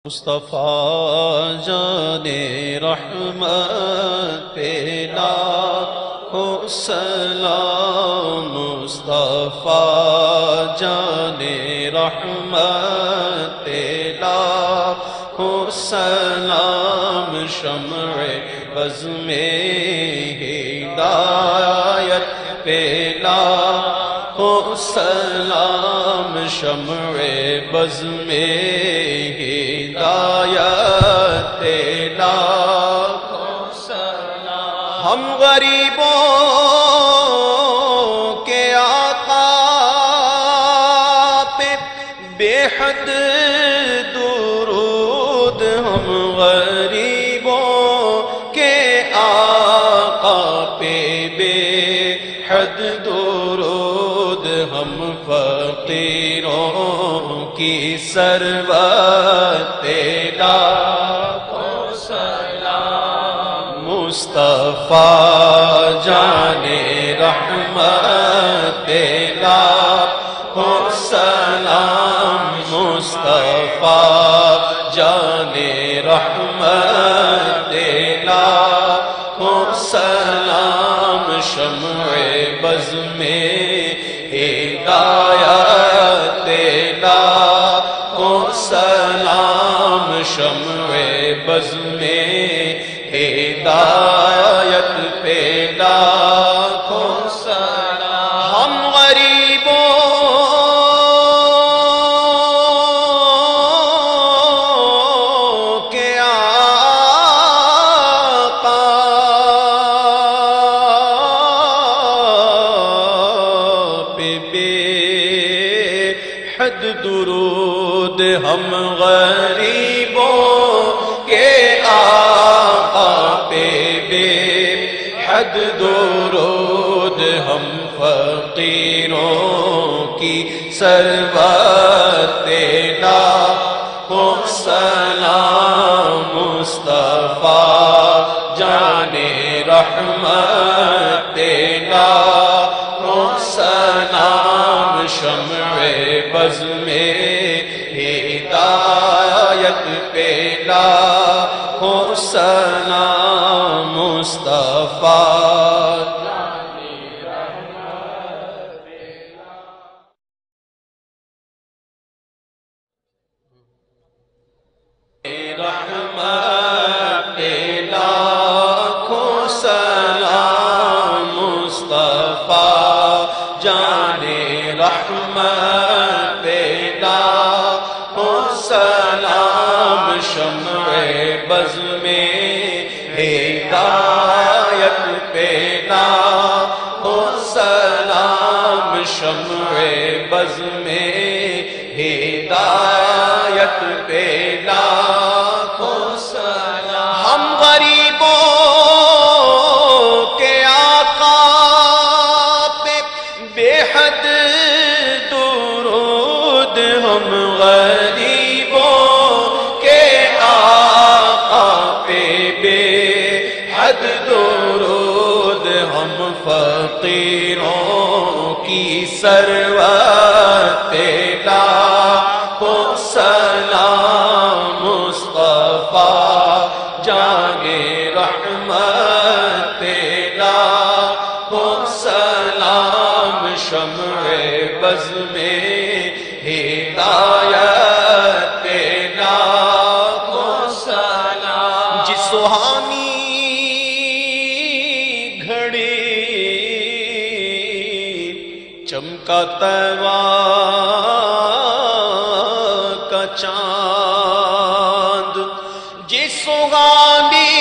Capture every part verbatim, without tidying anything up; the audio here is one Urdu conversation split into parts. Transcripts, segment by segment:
مصطفیٰ جان رحمت پہ لاکھوں سلام، مصطفیٰ جان رحمت پہ لاکھوں سلام، شمع بز میں ہدایت پہ لاکھوں سلام، شمع بز میں ہدایت پہ لاکھوں سلام۔ ہم غریبوں کے آقا پہ بے حد درود، ہم غریبوں کے آقا پہ بے حد درود، ہم فقیروں کی ثروت پہ لاکھوں سلام، مصطفیٰ جان رحمت پہ لاکھوں سلام، مصطفیٰ جان رحمت پہ لاکھوں سلام، شمع بز میں ہدایت پہ لاکھوں سلام، شمع بز میں ہدایت پہ لاکھوں سلام۔ ہم غریبوں کے آقا پہ بے حد درود، ہم غریبوں کے آقا پہ بے حد درود، ہم فقیروں کی ثروت پہ لاکھوں سلام، مصطفیٰ جان رحمت پہ لاکھوں سلام، شمع بز میں ہدایت پہ لاکھوں سلام، مصطفیٰ جان رحمت پہ رحمت پہ لاکھوں سلام، مصطفیٰ جان رحمت پہ لاکھوں سلام، شمع بز میں ہدایت پہ لاکھوں سلام، شمع بز میں ہدایت پہ لاکھوں سلام۔ ہم غریبوں کے آقا پہ بے حد درود، ہم غریبوں کے آقا پہ بے حد درود، ہم فقیروں کی ثروت پہ لاکھوں سلام، مصطفیٰ جان رحمت پہ لاکھوں سلام، شمع بز میں ہدایت پہ لاکھوں سلام۔ جس سہانی گھڑی چمکا طیبہ کا چاند، جس سہانی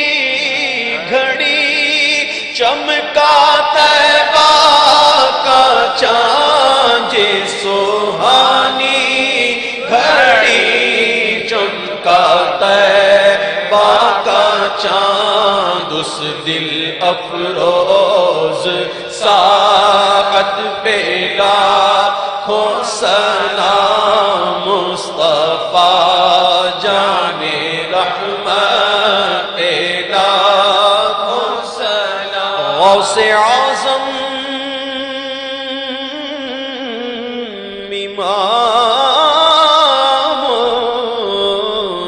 گھڑی چمکا طیبہ کا چاند، جس سہانی گھڑی چمکا طیبہ کا چاند، اس دل افروز ساعت پہ لاکھوں سلام، مصطفیٰ جان رحمت پہ لاکھوں سلام۔ غوث اعظم امام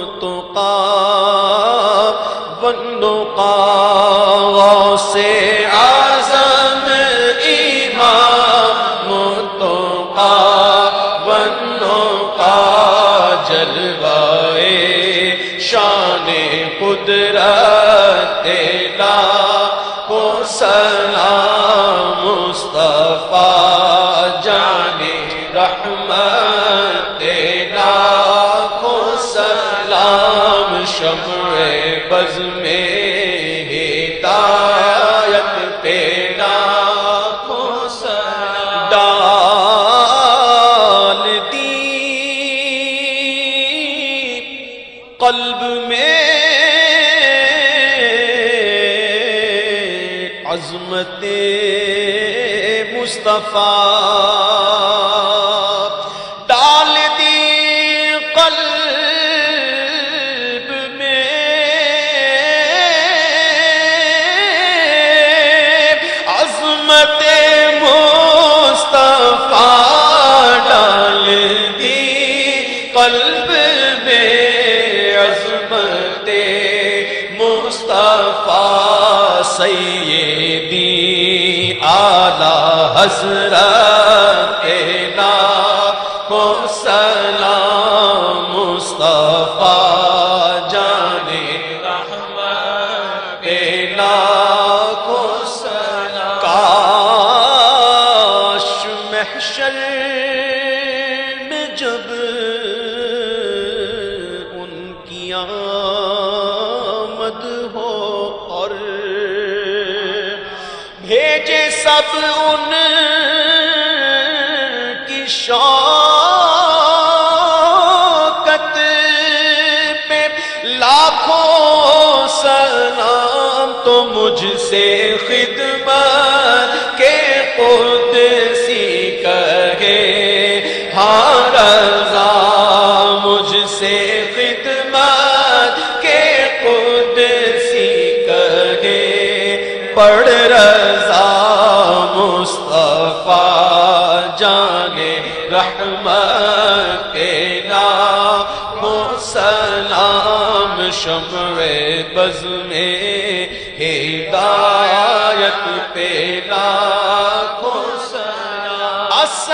والنقى غوث اعظم امام متقى والنقى جلوائے شان قدرت لاکھوں سلام مصطفیٰ جان رحمت لاکھوں سلام شمع بز میں ہدایت پہ لاکھوں سلام ڈال دی قلب میں عظمت مصطفیٰ ڈال دی قلب میں عظمت مصطفیٰ ڈال دی قلب میں عظمت مصطفیٰ سیدی اعلیٰ حضرت لاکھوں سلام مصطفیٰ جان رحمت لاکھوں سلام کاش محشر میں جب ان کی آمد ہو اور بھیجے سب ان کی شوکت پہ لاکھوں سلام تو مجھ سے خدمت کے قدسی کہے ہاں رضا مجھ سے خدمت کے قدسی کہے پڑھ رضا مصطفیٰ جان رحمت لاکھوں سلام شمع بز میں ہدایت پہ لاکھوں سلام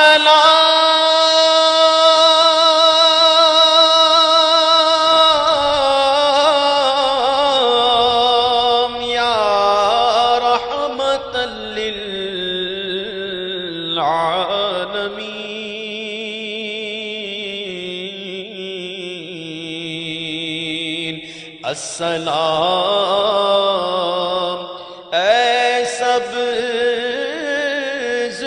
السلام یا رحمت للعالمین السلام اے سبز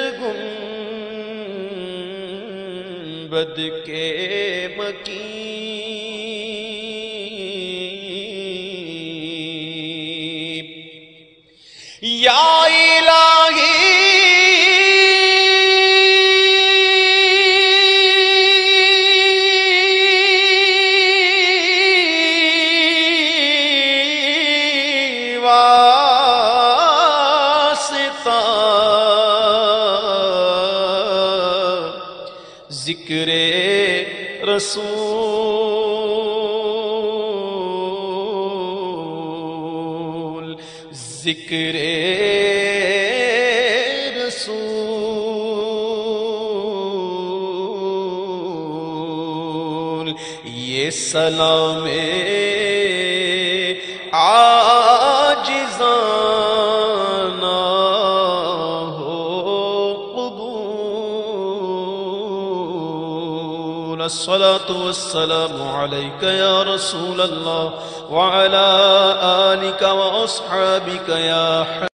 گنبد کے مکین یا الہی ذکر رسول ذکر رسول یہ سلام عاجزانہ الصلاة والسلام عليك يا رسول الله وعلى آلك وأصحابك يا حبيب